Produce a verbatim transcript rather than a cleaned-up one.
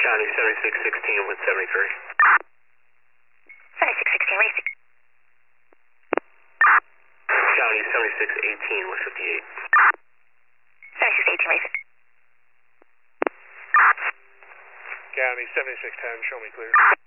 County seventy-six sixteen with seventy-three. seventy-six sixteen, race. County seventy-six eighteen with fifty-eight. seventy-six eighteen, race. County seventy-six ten, show me clear.